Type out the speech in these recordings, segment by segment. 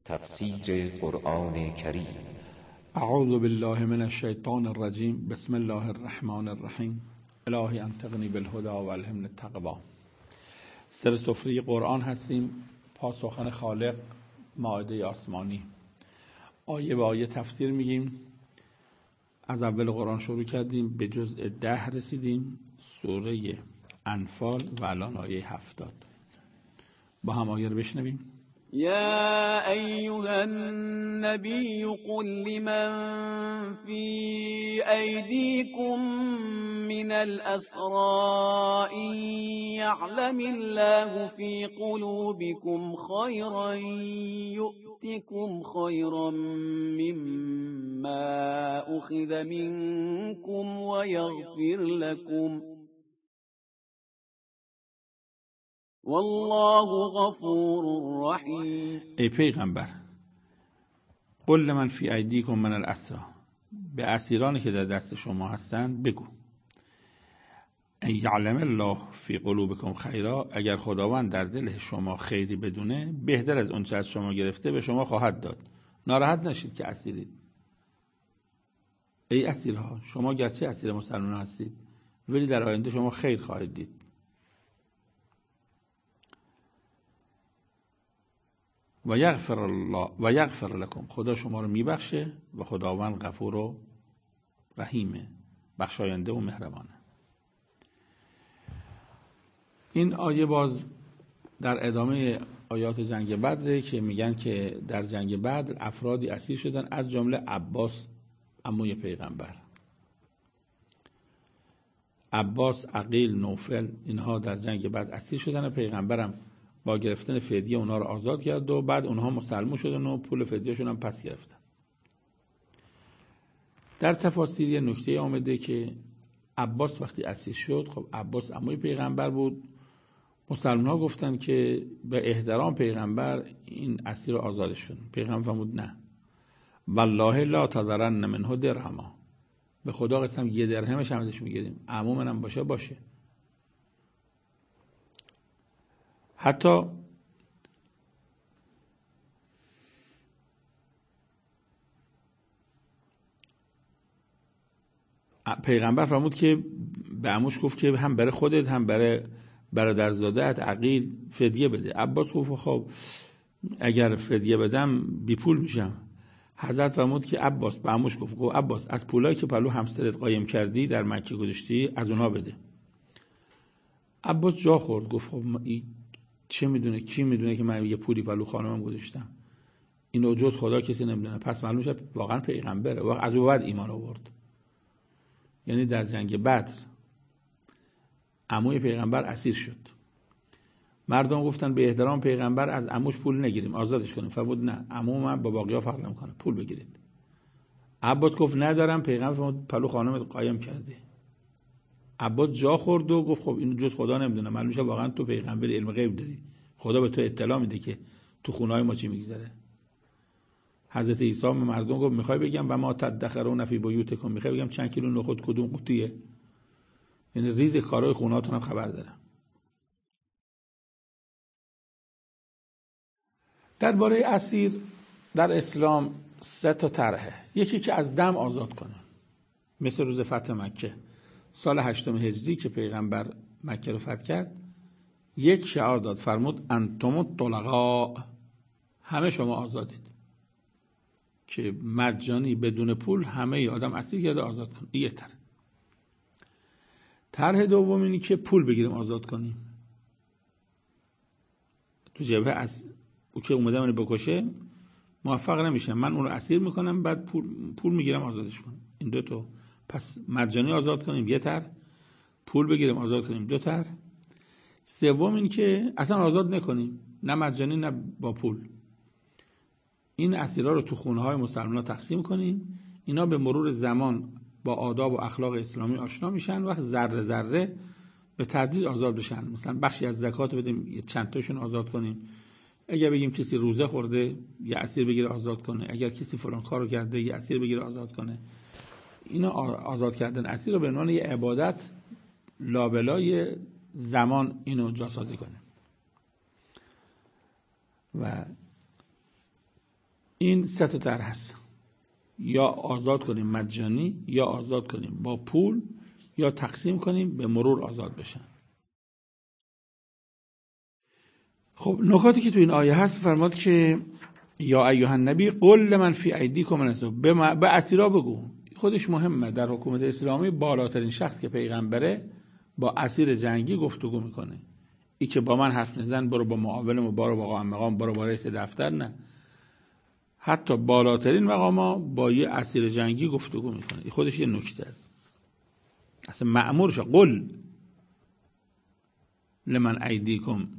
تفسیر قرآن کریم. اعوذ بالله من الشیطان الرجیم. بسم الله الرحمن الرحیم. الهی انطقنی بالهدی و الهمنی التقوی. سر سفره قرآن هستیم. پاسخن خالق، مائده آسمانی. آیه به آیه تفسیر میگیم. از اول قرآن شروع کردیم، به جزء 10 رسیدیم، سوره انفال و الان آیه 70. با هم آیه رو بشنویم. يا أيها النبي قل لمن في أيديكم من الأسرى إن يعلم الله في قلوبكم خيرا يؤتكم خيرا مما أخذ منكم ويغفر لكم والله غفور رحیم. ای پیغمبر، قل لمن فی ایدیکم من الاسری، به اسیرانی که در دست شما هستند بگو، ان یعلم الله فی قلوبکم خیرا، اگر خداوند در دل شما خیری بدونه، بهتر از اون چه از شما گرفته به شما خواهد داد. ناراحت نشید که اسیرید. ای اسیرها، شما گرچه اسیر مسلمان هستید ولی در آینده شما خیر خواهید دید. و یغفر لکم، خدا شما رو میبخشه و خداوند غفور و رحیمه، بخشاینده و مهربانه. این آیه باز در ادامه آیات جنگ بدره که میگن که در جنگ بدر افرادی اسیر شدن، از جمله عباس عموی پیغمبر. عباس، عقیل، نوفل، اینها در جنگ بدر اسیر شدن و پیغمبرم با گرفتن فدیه اونا رو آزاد کرد و بعد اونها مسلمان شدن و پول فدیهشون هم پس گرفتن. در تفاسیر یه نکته آمده که عباس وقتی اسیر شد، خب عباس عموی پیغمبر بود، مسلمان ها گفتن که به احترام پیغمبر این اسیر رو آزادش کنن. پیغمبر فرمود نه، والله لا تذرن منه درهما، به خدا قسم یه درهمش هم ازش میگیریم، عمو منم باشه. حتی پیغمبر فرمود که به عموش گفت که هم برای خودت هم برای برادرزاده‌ات عقیل فدیه بده. عباس گفت خب اگر فدیه بدم بی پول میشم. حضرت فرمود که عباس به عموش گفت عباس، از پولایی که پلو همسرت قایم کردی در مکه گذاشتی از اونها بده. عباس جا خورد، گفت خب چه میدونه، کی میدونه که من یه پولی پلو خانمم گذاشتم؟ اینو جز خدا کسی نمیدونه. پس معلوم شد واقعا پیغمبره. واقعا از او بعد ایمان آورد. یعنی در جنگ بدر عموی پیغمبر اسیر شد. مردم گفتن به احترام پیغمبر از عموش پول نگیریم، آزادش کنیم. فرمود نه، عمو من با باقی‌ها فرق نمی‌کنه، پول بگیرید. عباس گفت ندارم. پیغمبر فرمود پلو خانمت قایم کرده. عباس جا خورد و گفت خب اینو جز خدا نمیدونه. معلوم شد واقعا تو پیغمبر علم غیب داری، خدا به تو اطلاع میده که تو خونه‌های ما چی میگذره. حضرت عیسی به مردم گفت میخوای بگم و ما تدخرون فی بیوتکم، میخوای بگم چند کیلو نخود کدوم قوطیه؟ یعنی ریز کارهای خونه‌هاتون هم خبر دارم. درباره اسیر در اسلام 3 تا طرحه. یکی که از دم آزاد کنه، مثل روز فتح مکه سال 8 هجری که پیغمبر مکه رو فتح کرد، یک شعار داد، فرمود انتم الطلقاء، همه شما آزادید، که مجانی بدون پول همه آدم اسیر کرده آزاد کنه. این یک طرح. طرح دوم اینی که پول بگیریم آزاد کنیم. تو جبهه از او که اومده منو بکشه موفق نمیشه، من اون رو اسیر میکنم، بعد پول میگیرم آزادش کنم. این دو تا. پس مجانی آزاد کنیم یه طرح، پول بگیریم آزاد کنیم دو طرح. سوم این که اصلا آزاد نکنیم، نه مجانی نه با پول. این اسیرا رو تو خونه‌های مسلمان‌ها تقسیم کنیم، اینا به مرور زمان با آداب و اخلاق اسلامی آشنا میشن، وقت ذره ذره به تدریج آزاد بشن. مثلا بخشی از زکات بدیم، یه چند تاشون آزاد کنیم. اگر بگیم کسی روزه خورده یه اسیر بگیره آزاد کنه، اگر کسی فلان کارو کرده یه اسیر بگیره آزاد کنه. اینا آزاد کردن اسیر رو به عنوان یه عبادت لابلای زمان اینو جاسازی کنه. و این 3 تا طرح هست، یا آزاد کنیم مجانی، یا آزاد کنیم با پول، یا تقسیم کنیم به مرور آزاد بشن. خب نکاتی که تو این آیه هست فرماد که یا ایها النبی قل لمن فی ایدیکم من الاسر، به اسیرا بگو. خودش مهمه در حکومت اسلامی بالاترین شخص که پیغمبره با اسیر جنگی گفتگو میکنه. ای که با من حرف نزن برو با معاونم، برو با آقا مقام، برو با رئیس دفتر، نه، حتی بالاترین مقاما با یه اسیر جنگی گفتگو میکنه. این خودش یه نکته است. اصلا مأمور شد قل لمن ایدیکم،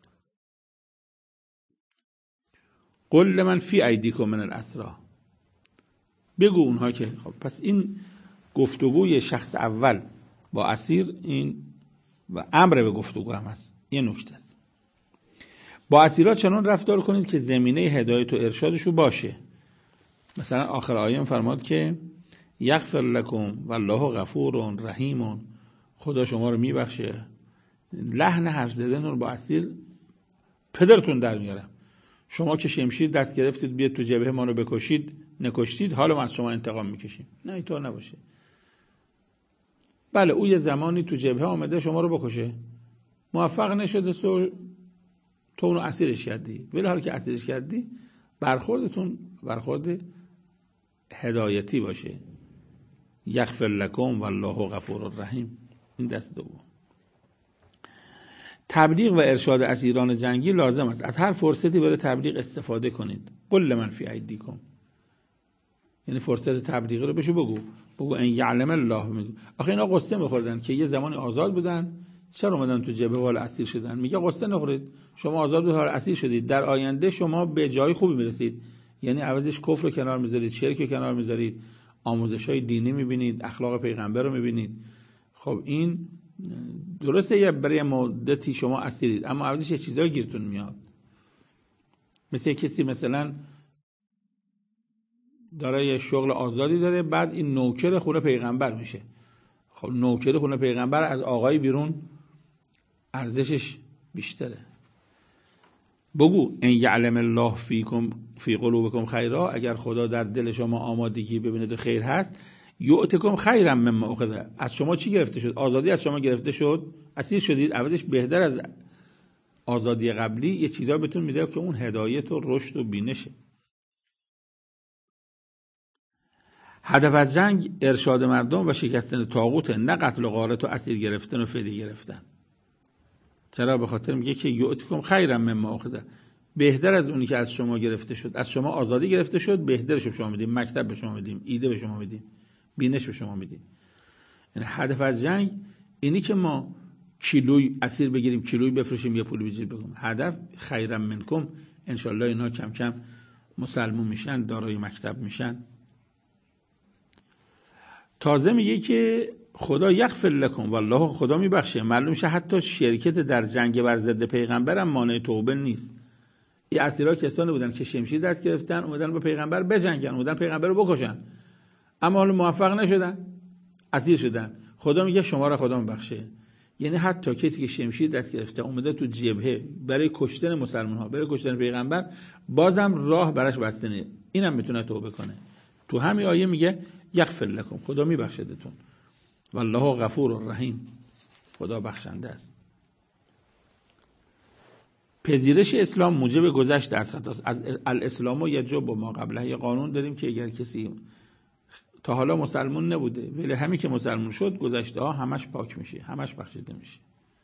قل لمن فی ایدیکم من الاسری، بگو اونها که. خب پس این گفتگوی شخص اول با اسیر، این و امر به گفتگو هم هست، یه نکته است. با اسیرا چنان رفتار کنید که زمینه هدایت و ارشادشو باشه. مثلا آخر آیه فرماد که یغفر لکم والله غفور رحیم، خدا شما رو میبخشه. لحن حرف زدن رو با اسیر پدرتون در میارم. شما که شمشیر دست گرفتید بیاد تو جبهه ما رو بکشید، نکشتید، حالا ما از شما انتقام میکشیم. نه اینطور نباشه. بله او یه زمانی تو جبهه آمده شما رو بکشه، موفق نشده، تو اونو اسیرش کردی، ولی حالا که اسیرش کردی برخوردتون برخورد هدایتی باشه. یغفر لکم والله غفور رحیم. این دست دوم. تبلیغ و ارشاد اسیران جنگی لازم است. از هر فرصتی برای تبلیغ استفاده کنید. قل لمن فی ایدیکم، یعنی فرصت تبلیغ رو بهشون بگو ان یعلم الله. میگو آخه اینا قصه می‌خوردن که یه زمانی آزاد بودن، چرا اومدن تو جبهه وال اسیر شدن؟ میگه قصه نخورید، شما آزاد بودید حالا اسیر شدید، در آینده شما به جای خوبی میرسید. یعنی عوضش کفر رو کنار میذارید، شرک رو کنار میذارید، آموزش‌های دینی میبینید، اخلاق پیغمبر رو میبینید. خب این درسته یه برای مدتی شما اسیرید، اما عوضش یه چیزایی گیرتون میاد. مثل کسی مثلا داره یه شغل آزادی داره، بعد این نوکر خونه پیغمبر میشه. خب نوکر خونه پیغمبر از آقای بیرون ارزشش بیشتره. بگو ان یعلم الله فیکم فی قلوبکم خیرا، اگر خدا در دل شما آمادگی ببیند خیر هست، یؤتکم خیرا مما اخذ، از شما چی گرفته شد؟ آزادی از شما گرفته شد، اسیر شدید، عوضش بهتر از آزادی قبلی یه چیزا بهتون میده که اون هدایت و رشد و بینشه. هدف از جنگ ارشاد مردم و شکستن طاغوت، نه قتل و غارت و اسیر گرفتن و فدیه گرفتن. چرا؟ به خاطر میگه که یؤتکم خیرا مما اخذ، بهتر از اونی که از شما گرفته شد. از شما آزادی گرفته شد، بهترش به شما میدیم، مکتب به شما میدیم، ایده به شما میدیم، بینش به شما میدیم. یعنی هدف از جنگ اینی که ما کیلوی اسیر بگیریم، کیلوی بفروشیم، یا پولی بجید بگم. هدف خیرا منکم، انشالله اینا کم کم مسلمون میشن، دارای مکتب میشن. تازه میگه که خدا یغفر لکم والله، خدا میبخشه. معلوم شه حتی شرکت در جنگ بر ضد پیغمبرم مانع توبه نیست. این اسیرا کسانی بودن که شمشیر دست گرفتن، اومدن با پیغمبر بجنگن، اومدن پیغمبر رو بکشن، اما حالا موفق نشدن، اسیر شدن. خدا میگه شما را خدا میبخشه. یعنی حتی کسی که شمشیر دست گرفته اومده تو جبهه برای کشتن مسلمان ها، برای کشتن پیغمبر، بازم راه براش بسته نه، اینم میتونه توبه کنه. تو همین آیه میگه یغفر لکم، خدا میبخشدتون، والله غفور رحیم، خدا بخشنده است. پذیرش اسلام موجب گذشت از خطاست. از الاسلام یجب ما قبله، یه قانون داریم که اگر کسی تا حالا مسلمون نبوده ولی همین که مسلمون شد، گذشته ها همش پاک میشه، همش بخشیده میشه.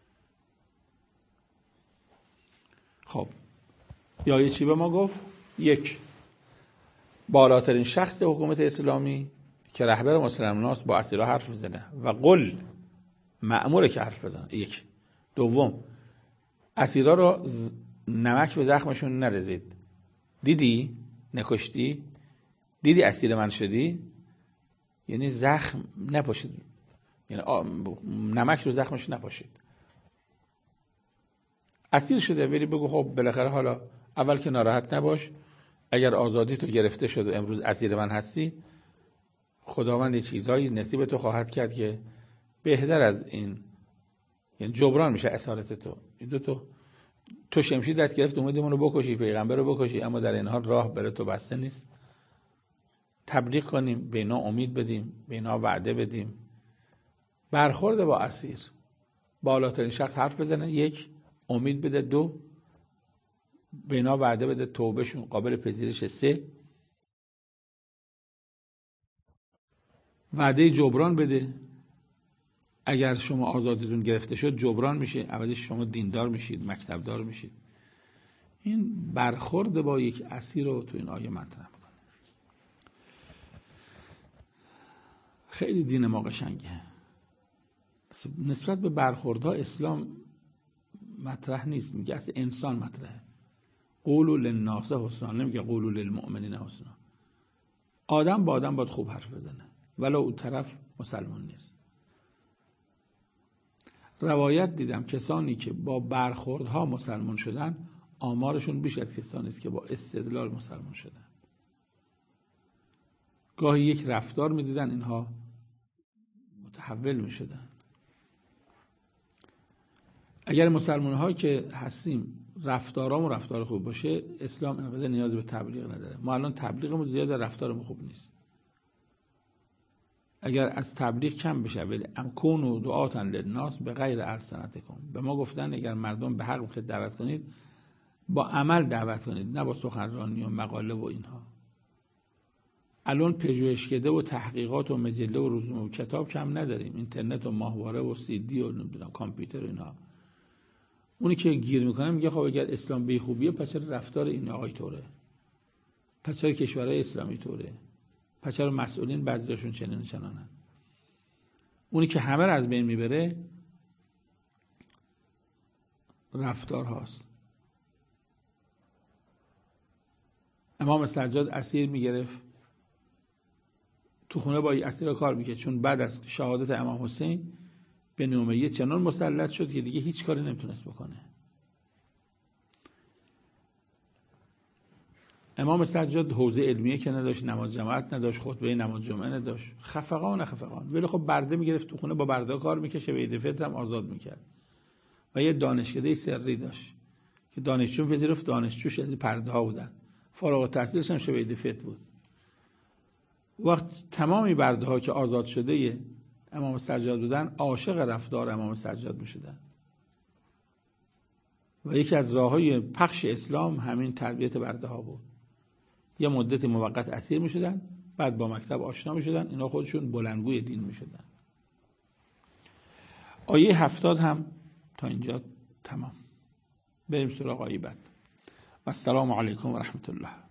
خب یا یه چی به ما گفت؟ یک، بالاترین شخص حکومت اسلامی که رهبر مسلمانان است با اسیرا حرف بزنه و قل مأموره که حرف بزنه. یک. دوم، اسیرا رو نمک به زخمشون نریزید. دیدی نکشتی؟ دیدی اسیر من شدی؟ یعنی زخم نپاشید، یعنی نمک رو زخمش نپاشید. اسیر شده ولی بگو خب بالاخره حالا اول که ناراحت نباش، اگر آزادی تو گرفته شد و امروز اسیر من هستی، خداوند یه چیزایی نصیب تو خواهد کرد که بهتر از این، یعنی جبران میشه اسارت تو. این تو شمشیر دست گرفت اومدی منو بکشی، پیغمبر رو بکشی، اما در این حال راه بره تو بسته نیست. تبلیغ کنیم، به اینا امید بدیم، به اینا وعده بدیم. برخورد با اسیر، بالاترین شخص حرف بزنه، 1 امید بده، 2 به اینا وعده بده توبهشون قابل پذیرش، 3 وعده جبران بده، اگر شما آزادیتون گرفته شد جبران میشه، عوضش شما دیندار میشید، مکتبدار میشید. این برخورد با یک اسیر رو تو این آیه مطرح میکنه. خیلی دین ما قشنگه. نسبت به برخوردها اسلام مطرح نیست، میگه اصلا انسان مطرحه. قولوا للناس حسنا، نمیگه قولوا للمؤمنین حسنا. آدم با آدم باید خوب حرف بزنه ولو اون طرف مسلمان نیست. روایت دیدم کسانی که با برخوردها مسلمان شدن آمارشون بیش از کسانی است که با استدلال مسلمان شدن. گاهی یک رفتار میدیدن اینها متحول میشدن. اگر مسلمان ها که هستیم رفتارامون رفتار خوب باشه، اسلام اینقدر نیاز به تبلیغ نداره. ما الان تبلیغمون زیاده، رفتارمون خوب نیست. اگر از تبلیغ کم بشه، ولی کونوا دعاة للناس بغیر السنتکم، به ما گفتن اگر مردم به حق میخواید دعوت کنید با عمل دعوت کنید، نه با سخنرانی و مقاله و اینها. الان پژوهشکده و تحقیقات و مجله و روزنامه و کتاب کم نداریم، اینترنت و ماهواره و سی دی و نمیدونم کامپیوتر و اینها. اونی که گیر میکنه میگه خب اگر اسلام به خوبیه پس چرا رفتار این آقای طوره، پس چرا کشورهای اسلامی طوره، پس چرا مسئولین بعضیاشون چنین چنانن. اونی که همه رو از بین میبره رفتار هاست. امام سجاد اسیر میگرفت تو خونه، با اسیر کار میکرد، چون بعد از شهادت امام حسین بنی امیه چنان مسلط شد که دیگه هیچ کاری نمیتونست بکنه. امام سجاد حوزه علمیه که نداشت، نماز جماعت نداشت، خطبه نماز جمعه نداشت، خفقان ولی خب برده میگرفت تو خونه، با برده کار میکشه، به عید فطر هم آزاد میکرد. و یه دانشکده سری داشت که دانشجو پذیرفت، دانشجوش از پرده ها بودن، فارغ التحصیلش هم شب عید فطر بود. وقت تمامی برده ها که آزاد شده امام سجاد بودن عاشق رفتار امام سجاد میشدن. و یکی از راههای پخش اسلام همین تربیت برده ها بود. یه مدت موقت اسیر میشدن، بعد با مکتب آشنا میشدن، اینا خودشون بلندگوی دین میشدن. آیه 70 هم تا اینجا تمام. بریم سراغ آیه بعد. و السلام علیکم و رحمت الله.